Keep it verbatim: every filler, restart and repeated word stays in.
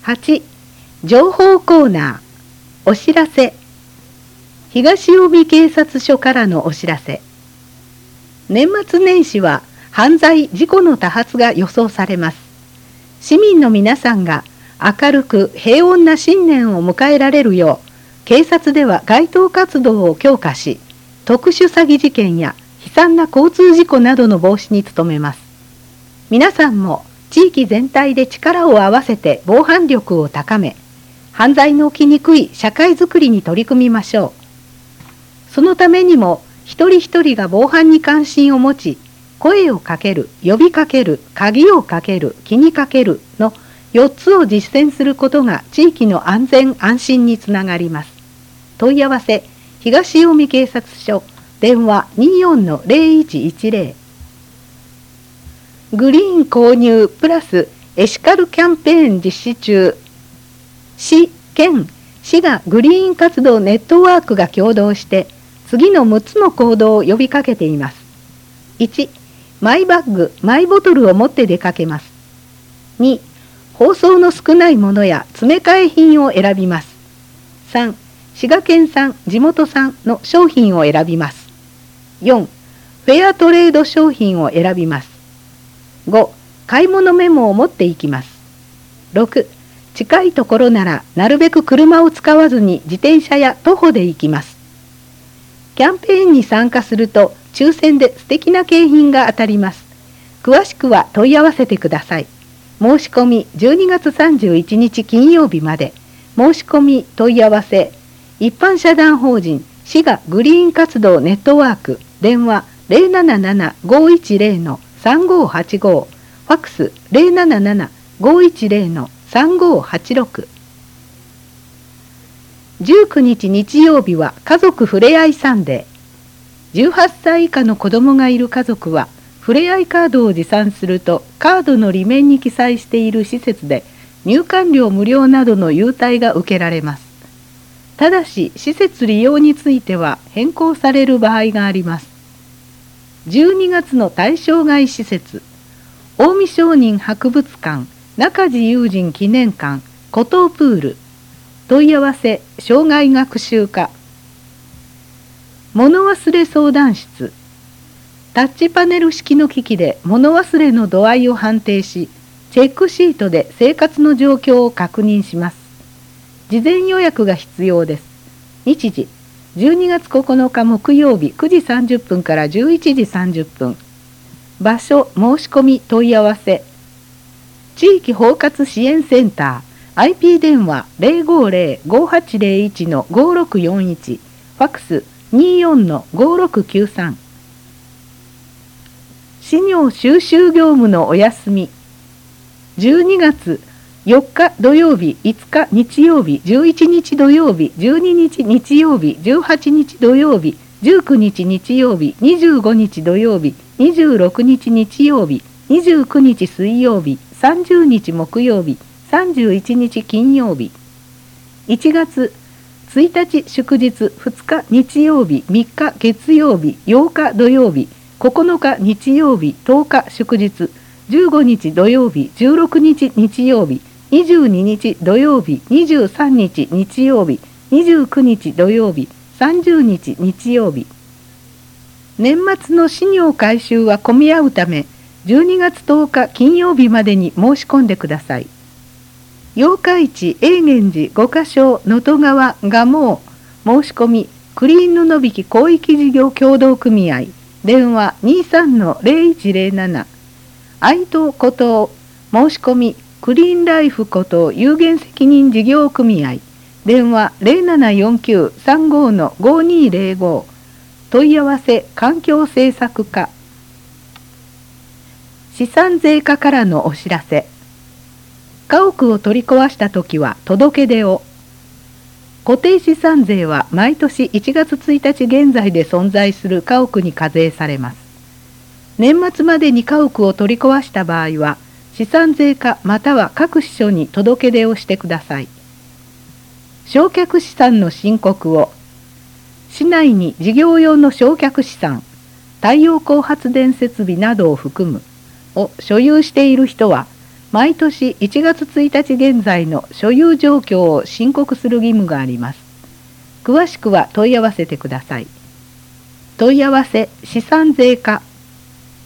はち. 情報コーナーお知らせ。東近江警察署からのお知らせ。年末年始は犯罪事故の多発が予想されます。市民の皆さんが明るく平穏な新年を迎えられるよう、警察では街頭活動を強化し、特殊詐欺事件や悲惨な交通事故などの防止に努めます。皆さんも地域全体で力を合わせて防犯力を高め、犯罪の起きにくい社会づくりに取り組みましょう。そのためにも一人一人が防犯に関心を持ち、声をかける、呼びかける、鍵をかける、気にかけるのよっつを実践することが地域の安全安心につながります。問い合わせ、東近江警察署、電話 にじゅうよんのゼロいちいちゼロ。グリーン購入プラスエシカルキャンペーン実施中。市、県、市がグリーン活動ネットワークが共同して次のむっつの行動を呼びかけています。いち. マイバッグ、マイボトルを持って出かけます。に. 包装の少ないものや詰め替え品を選びます。さん. 滋賀県産、地元産の商品を選びます。よん. フェアトレード商品を選びます。ご. 買い物メモを持っていきます。ろく. 近いところならなるべく車を使わずに自転車や徒歩で行きます。キャンペーンに参加すると抽選で素敵な景品が当たります。詳しくは問い合わせてください。申し込みじゅうにがつさんじゅういちにち金曜日まで。申し込み問い合わせ。一般社団法人滋賀グリーン活動ネットワーク、電話 ゼロなななな ごいちゼロ のさんごーはちご、ファックス ゼロなななな ごいちゼロ のさんごーはちろく。じゅうくにち日曜日は家族ふれあいサンデー。じゅうはっさい以下の子どもがいる家族はふれあいカードを持参すると、カードの裏面に記載している施設で入館料無料などの優待が受けられます。ただし施設利用については変更される場合があります。じゅうにがつの対象外施設、近江商人博物館、中地友人記念館、湖東プール。問い合わせ、障害学習課。物忘れ相談室。タッチパネル式の機器で物忘れの度合いを判定し、チェックシートで生活の状況を確認します。事前予約が必要です。日時、じゅうにがつここのか木曜日くじさんじゅっぷんからじゅういちじさんじゅっぷん。場所、申し込み問い合わせ。地域包括支援センター。アイピー 電話 ゼロごゼロ ごはちゼロいち のごろくよんいち、ファックス にじゅうよんのごろくきゅうさん。資料収集業務のお休み。じゅうにがつよっか土曜日、いつか日曜日、じゅういちにち土曜日、じゅうににち日曜日、じゅうはちにち土曜日、じゅうくにち日曜日、にじゅうごにち土曜日、にじゅうろくにち日曜日、にじゅうくにち水曜日、さんじゅうにち木曜日、さんじゅういちにち金曜日。いちがつついたち祝日、ふつか日曜日、みっか月曜日、ようか土曜日、ここのか日曜日、とおか祝日、じゅうごにち土曜日、じゅうろくにち日曜日、にじゅうににち土曜日、にじゅうさんにち日曜日、にじゅうくにち土曜日、さんじゅうにち日曜日。年末の資料回収は混み合うため、じゅうにがつとおか金曜日までに申し込んでください。八日市永源寺五箇所能登川蒲生申し込みクリーン布引広域事業協同組合電話 にじゅうさんのゼロいちゼロなな。愛東古東申し込みクリーンライフ古東有限責任事業組合電話 ゼロななよんきゅうさんごのごにゼロご。問い合わせ環境政策課。資産税課からのお知らせ。家屋を取り壊したときは届け出を。固定資産税は毎年いちがつついたち現在で存在する家屋に課税されます。年末までに家屋を取り壊した場合は、資産税課または各支所に届け出をしてください。償却資産の申告を。市内に事業用の償却資産、太陽光発電設備などを含むを所有している人は、 毎年いちがつついたち現在の所有状況を申告する義務があります。詳しくは問い合わせてください。問い合わせ資産税課